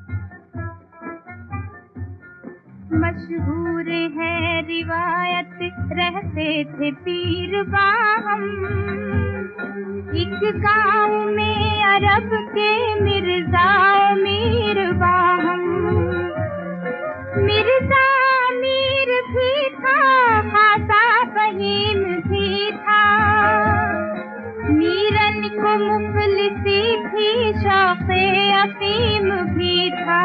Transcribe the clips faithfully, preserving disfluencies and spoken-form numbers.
मशहूर है रिवायत, रहते थे पीर बाहम एक गांव में अरब के मिर्जा मीर बाहम। मिर्जा मीर भी था, खासा फहीम भी था, मीरन को मुफलिसी थी, शौक़े अफीम भी था।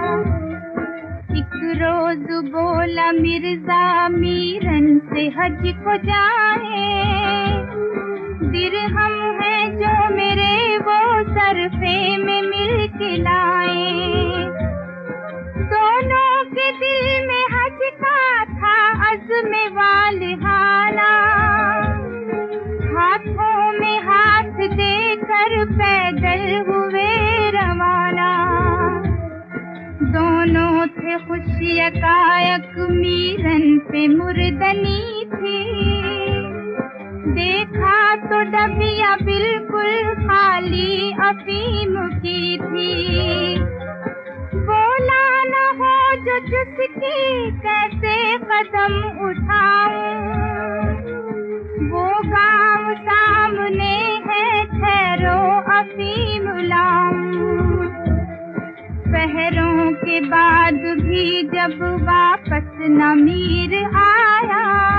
एक रोज बोला मिर्जा मीरन से हज को जाए, दिरहम है जो मेरे वो सरफे में मिल के लाए। दोनों के दिल में हज का था अज़्म वालिहाना, हाथों में हाथ देकर पैदल हुए रवाना। दोनों थे खुश यकायक, मीरन पे मुर्दनी थी, देखा तो डबिया बिल्कुल खाली अफीम की थी। बोला न हो जो जिसकी कैसे कदम उठाऊं, वो गांव सामने है, ठहरो अफीम लाऊं। पहरों के बाद भी जब वापस न मीर आया,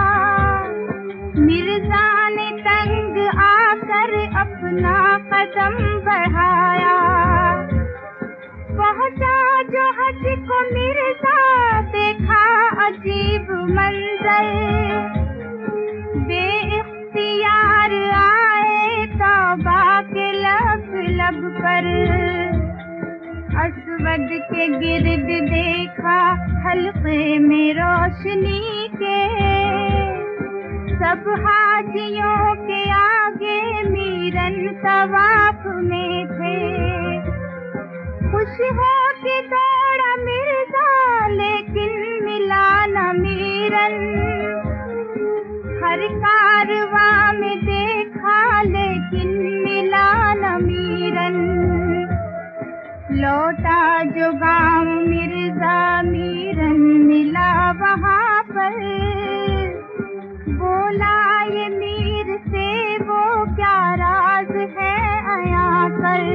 मिर्जा ने तंग आकर अपना कदम बढ़ाया। पहुंचा जो हज को मिर्जा, देखा अजीब मंजर, बेइख्तियार आए तौबा के लब लब पर। असवद के गिर्द देखा हल्के में रोशनी के, सब हाजियों के आगे मीरन तवाफ में थे। खुश हो के दौड़ा मिर्जा, लेकिन मिला न मीरन, हर कारवां में देखा लेकिन मिला न मीरन। लौटा जो गांव मिर्जा, मीरन मिला वहां पर, बोला ये मीर से वो क्या राज है आया कर।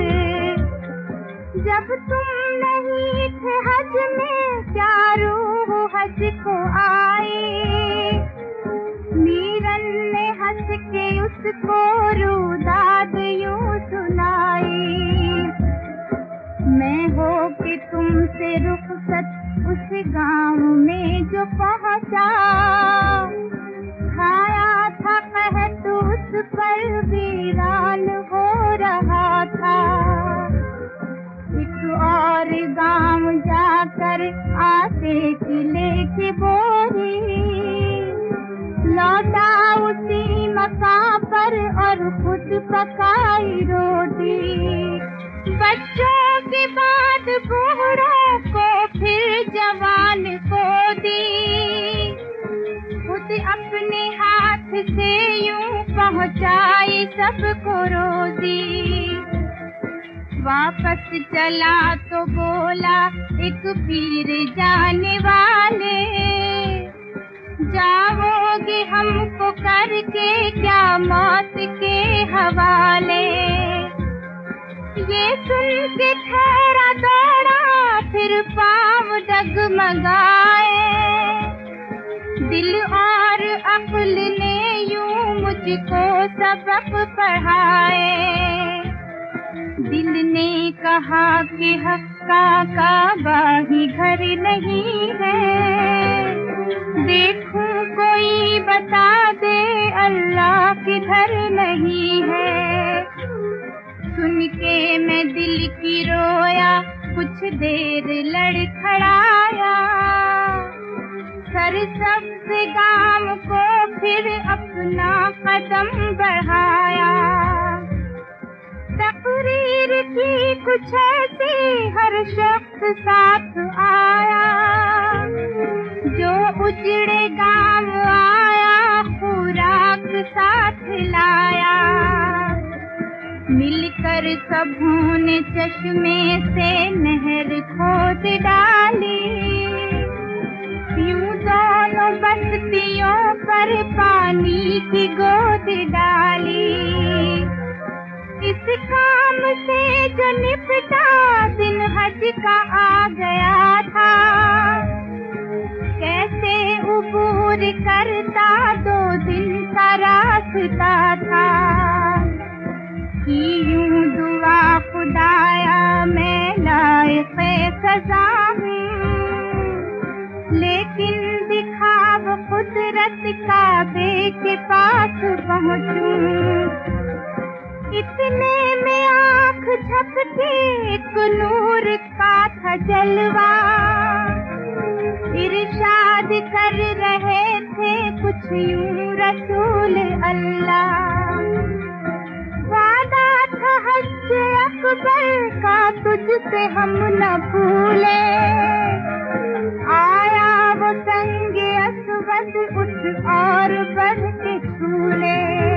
जब तुम नहीं थे हज में, क्या रूह हज को आई। मीरन ने हंस के उसको रुदाद यूं सुनाई। मैं हो कि तुमसे रुखसत उस गांव में जो पहुंचा, छाया था कहत उस पर, वीरान हो रहा था। एक और गांव जाकर आटे की लेके बोरी, लौटा उसी मकां पर और खुद पकाई रोटी। बच्चों के बाद बूढ़ों को, फिर जवान को दी, खुद अपने हाथ से यूं पहुंचाई सबको रोजी। वापस चला तो बोला एक पीर जाने वाले, जाओगे हमको करके क्या मौत के हवाले। ये सुन के ठहरा दौड़ा, फिर पाँव डगमगाए, दिल और अक्ल ने यूं मुझको सबक पढ़ाए। दिल ने कहा कि हक्का काबा ही घर नहीं है, देखूं कोई बता दे अल्लाह किधर नहीं है। सुन के मैं दिल की रोया, कुछ देर लड़खड़ाया, सरसब्ज़ गाम को फिर अपना कदम बढ़ाया। तकरीर की कुछ ऐसी हर शख्स साथ आया, जो उजड़े गांव आया खुराक साथ लाया। मिलकर सबों ने चश्मे से नहर खोद डाली, यूं दोनों बस्तियों पर पानी की गोद डाली। इस काम से जो निपटा दिन हज का आ गया था, कैसे उबूर करता दो दिन का रास्ता था। कि यूं दुआ खुदाया मैं लायक़े सज़ा हूँ, लेकिन दिखाव कुदरत काबे के पास पहुँचूं। इतने में आँख झपके एक नूर का था जलवा, इरशाद कर रहे थे कुछ यूं रसूल अल्लाह। वादा था हज अकबर का तुझसे हम न भूले, आया वो संगे असवद उठ और बढ़ के झूले।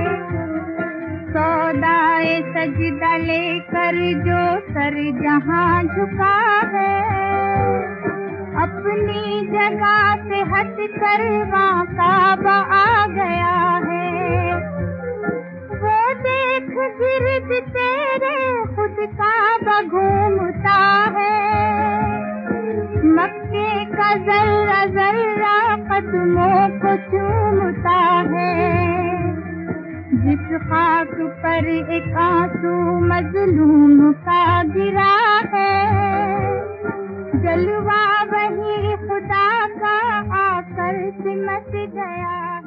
सौदाए सजदा लेकर जो सर जहां झुका है, अपनी जगह से हट कर वहाँ काबा आ गया है। वो देख गिर्द तेरे खुद काबा घूमता है, मक्के का जर्रा जर्रा कदमों को चूमता है। जिस खाक पर एक आंसू मजलूम का गिरा है, जलवा वही खुदा का आकर सिमट गया।